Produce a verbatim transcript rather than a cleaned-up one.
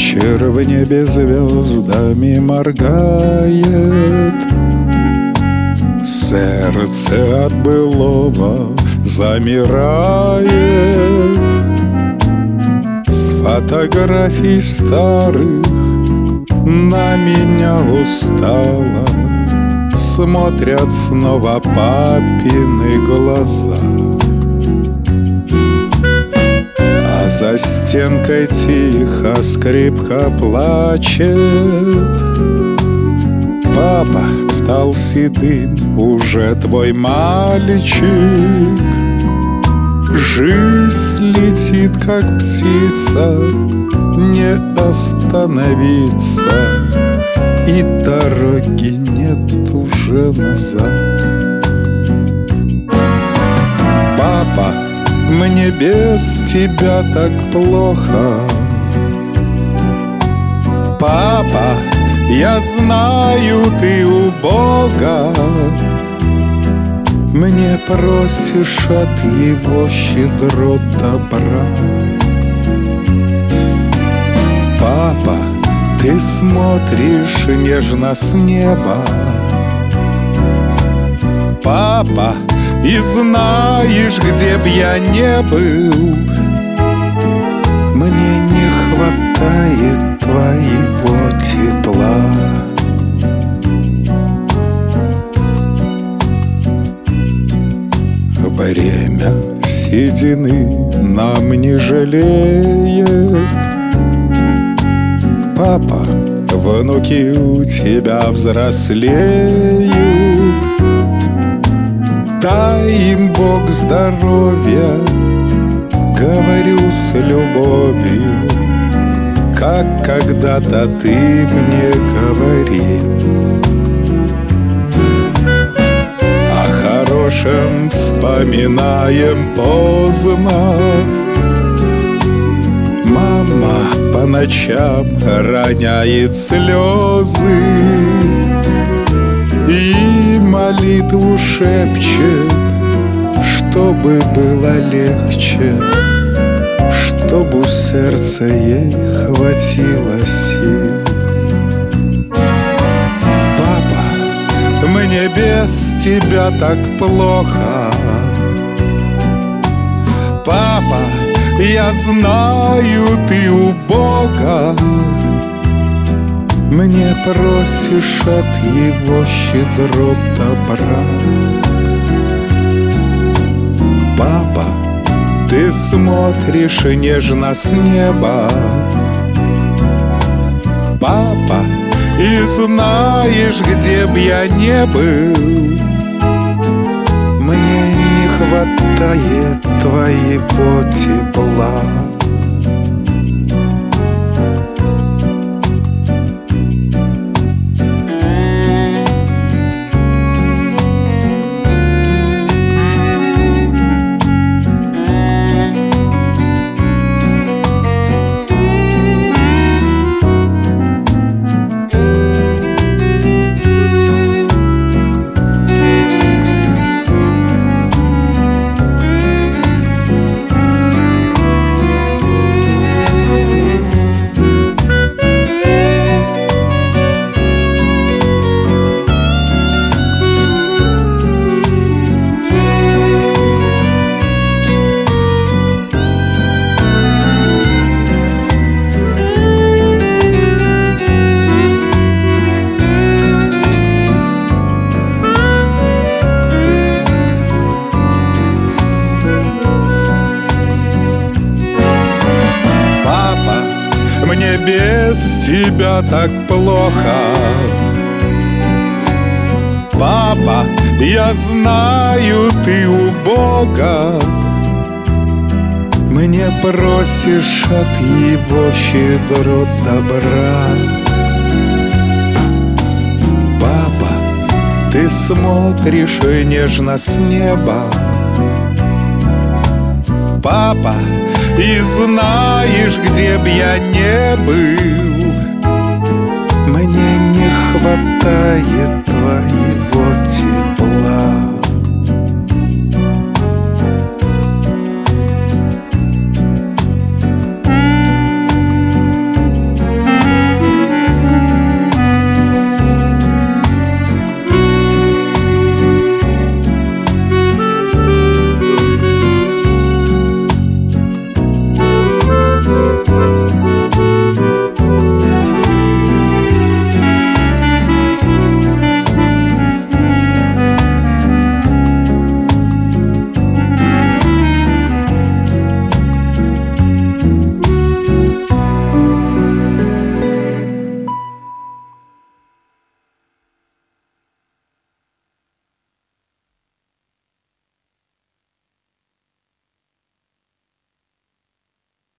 Вечер в небе звездами моргает, сердце от былого замирает. С фотографий старых на меня устало смотрят снова папины глаза. А за стенкой тихо скрипка плачет. Папа стал седым, уже твой мальчик. Жизнь летит, как птица, не остановиться, и дороги нет уже назад. Папа, мне без тебя так плохо. Папа, я знаю, ты у Бога. Мне просишь от Его щедрот добра. Папа, ты смотришь нежно с неба. Папа, и знаешь, где б я не был, мне не хватает твоего тепла. Время седины нам не жалеет. Папа, внуки у тебя взрослеют. Дай им Бог здоровья, говорю с любовью, как когда-то ты мне говорил. О хорошем вспоминаем поздно. Мама по ночам роняет слезы и молитву шепчет, чтобы было легче, чтобы у сердца ей хватило сил. Папа, мне без тебя так плохо. Папа, я знаю, ты у Бога. Мне просишь от Его щедрот добра. Папа, ты смотришь нежно с неба. Папа, и знаешь, где б я не был, мне не хватает твоего тепла. Мне без тебя так плохо. Папа, я знаю, ты у Бога. Мне просишь от Его щедрот добра. Папа, ты смотришь нежно с неба. Папа, и знаешь, где б я не был, мне не хватает твоих